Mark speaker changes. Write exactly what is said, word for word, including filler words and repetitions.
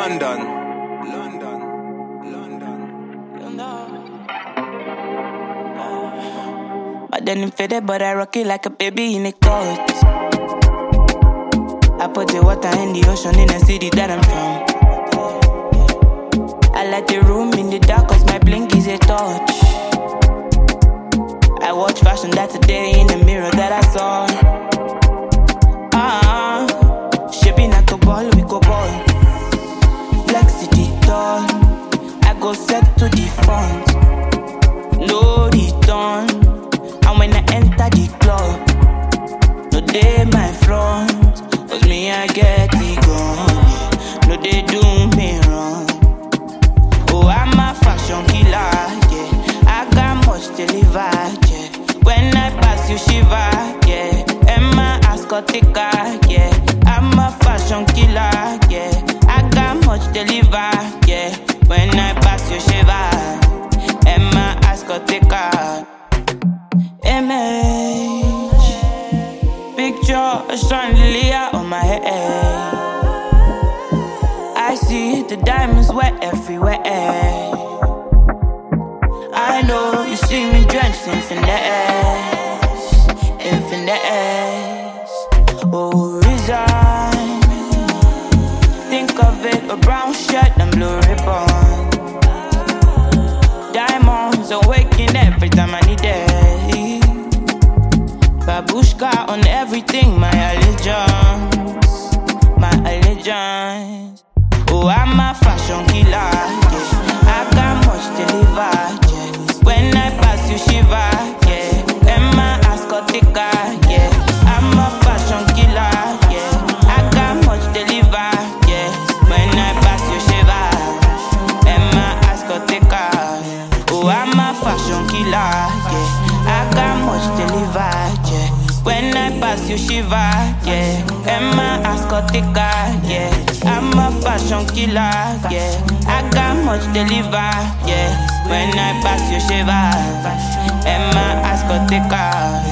Speaker 1: London, London, London.
Speaker 2: I didn't fit it, but I rock it like a baby in a coat. I put the water in the ocean in the city that I'm from. I like the room in the dark cause my blink is a touch. I watch fashion that today in the mirror that I saw. Ah, shaping like a ball, we go ball. Flex to the dawn, I go set to the front. No return, and when I enter the club, no day my front, cause me I get it gone, yeah. No they do me wrong. Oh, I'm a fashion killer, yeah. I got much to deliver, yeah. When I pass you shiver, yeah. Emma Ascotica, yeah. I'm a fashion killer, yeah. I got much to deliver, yeah. When I pass you shiver, Emma Ascotica. Image, picture a chandelier on my head. I see the diamonds wet everywhere. I know you see me drenched in finesse, in finesse. Oh, resign. Think of it, a brown shirt and blue ribbon. Diamonds are waking every time I need it. Babushka on everything, my allegiance, my allegiance. Oh, I'm a fashion killer, yeah. I got much to deliver, yeah. When I pass you shiver, yeah. Emma Ascotica, yeah. I'm a fashion killer, yeah. I got much to deliver, yeah. When I pass you shiver, Emma Ascotica. Oh, I'm a fashion killer, yeah. I got much to deliver, yeah. When I pass you shiver, yeah. Emma Ascotica, yeah. I'm a fashion killer, yeah. I got much to deliver, yeah. When I pass you shiver, Emma Ascotica.